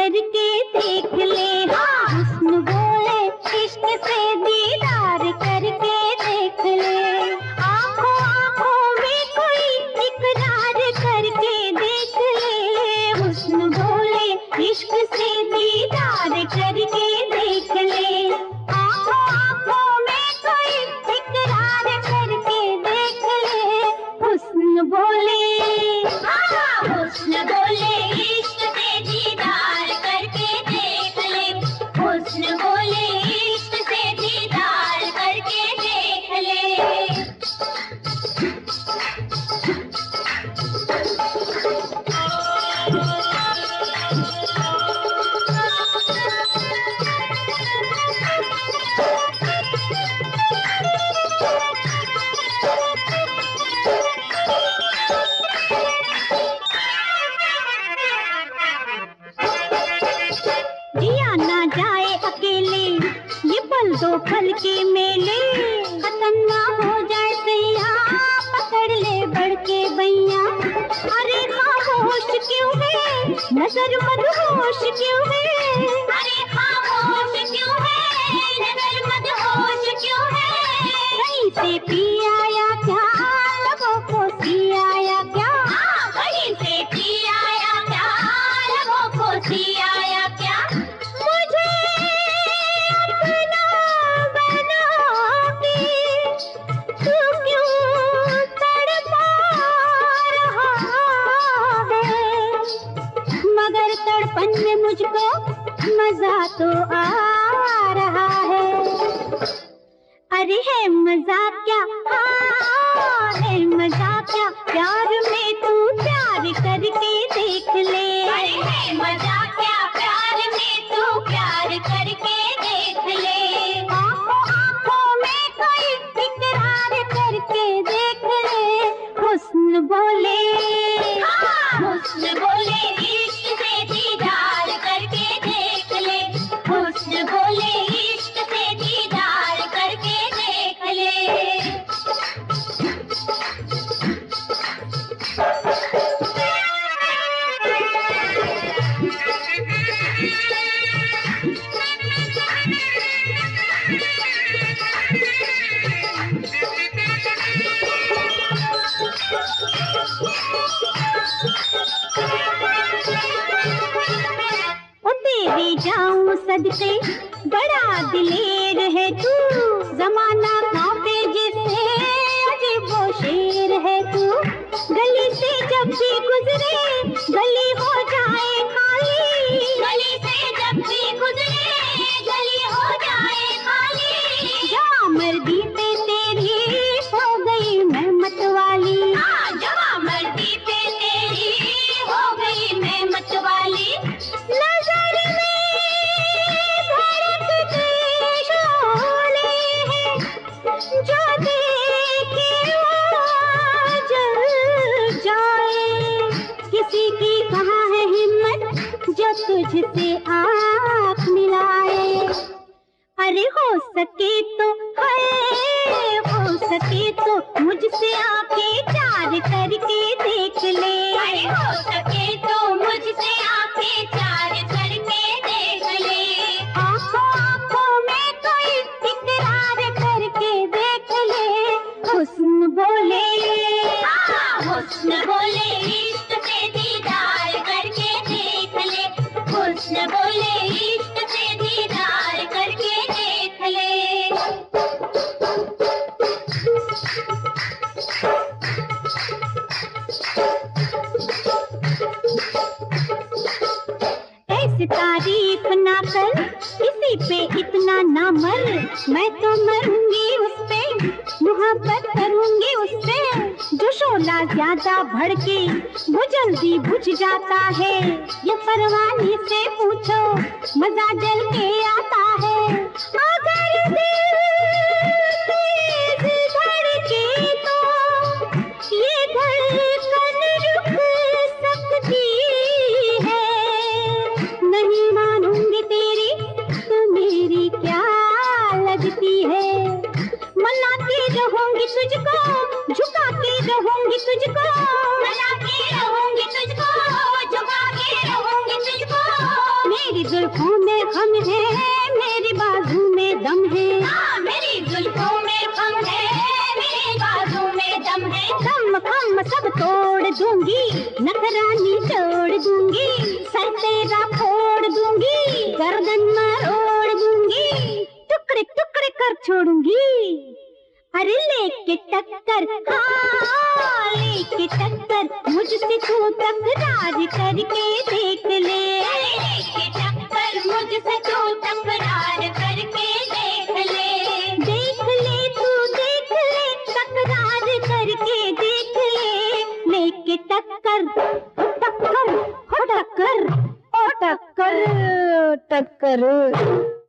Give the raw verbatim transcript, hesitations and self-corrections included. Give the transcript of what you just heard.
करके देख ले, हाँ हुस्न बोले इश्क से दीदार करके देख ले। आँखों आँखों में कोई इकरार करके देख ले, हुस्न बोले इश्क से दीदार करके देख ले। आँखों आँखों में कोई इकरार करके देख ले, हुस्न बोले, हाँ हुस्न बोले इश्क से दीदार करके देख ले, हुस्न बोले इश्क से दीदार करके देख ले। जिया ना जाए अकेले ये पल दो पल के मेले, खत्म ना हो जाए सैया पकड़ ले बढ़ के बैया। अरे खामोश क्यों है नजर मदहोश क्यों है, अरे खामोश क्यों है नजर मदहोश क्यों है। कहीं से पी आया क्या लबों को सी आया क्या, कहीं से पी आया क्या लबों को सी आया क्या। मुझे अपना बना के तू क्यों तड़पा रहा है, मगर तड़पन में मुझको मजा तो आ रहा है। अरे है मजा क्या, हाँ है मजा क्या, प्यार में तू प्यार करके देख ले। अरे है मजा क्या, प्यार में तू प्यार करके देख ले। आँखों आँखों में कोई इकरार करके देख ले, हुस्न बोले, हाँ हुस्न बोले इश्क से दीदार करके देख ले, हुस्न बोले इश्क से दीदार करके देख ले। ओ तेरी जाऊं सदके बड़ा दिलेर है तू, जमाना कांपे जिसे अजीबो शेर है तू। गली से जब भी गुजरे गली हो जाए खाली, गली से जब भी गुजरे गली हो जाए खाली। जवां मर्दी पे तेरी हो गई मैं मतवाली, हाँ जवां मर्दी पे तेरी हो गई मैं मतवाली। नजर में धड़कते शोले हैं जो देखे वो जल जाए, किसी की कहाँ है हिम्मत जो तुझसे आँख मिलाए। अरे हो सके तो है हो सके तो मुझसे आंखें चार करके देख ले, अरे हो सके तो मुझसे आंखें चार करके देख ले। आँखों आँखों में कोई इकरार करके देख ले, हुस्न बोले, हाँ हुस्न बोले इश्क से दीदार करके देख ले, हुस्न बोले इश्क से दीदार करके देख ले। ऐसी तारीफ ना कर किसी पे इतना ना मर, मैं तो मरूंगी उस पे मुहब्बत करूंगी उससे। जो शोला ज्यादा भड़के वो जल्दी बुझ जाता है, ये परवाने से पूछो मजा जल के आता है। अगर दिल तेज धड़के तो ये धड़कन रुक सकती है, नहीं मानूंगी तेरी तो मेरी क्या लगती है। मनाती रहूंगी तुझको झुका के रहूंगी तुझको, मनाती रहूंगी तुझको झुका के रहूंगी तुझको। मेरी जुल्फों में खम है, मेरी बाजू में दम है। हाँ, मेरी जुल्फों में खम है, मेरी बाजू में दम है। खम खम सब तोड़ दूंगी, नखरानी छोड़ दूंगी, सर तेरा फोड़ दूंगी, गर्दन मरोड़ दूंगी, टुकड़े टुकड़े कर छोड़ूंगी। अरे लेके टक्कर, हाँ लेके टक्कर, मुझसे तू तकरार करके देख ले। लेके टक्कर, मुझसे तू तकरार करके देख ले। देख ले तू देख ले, तकरार करके देख ले। लेके टक्कर, टक्कर, टक्कर, टक्कर, टक्कर।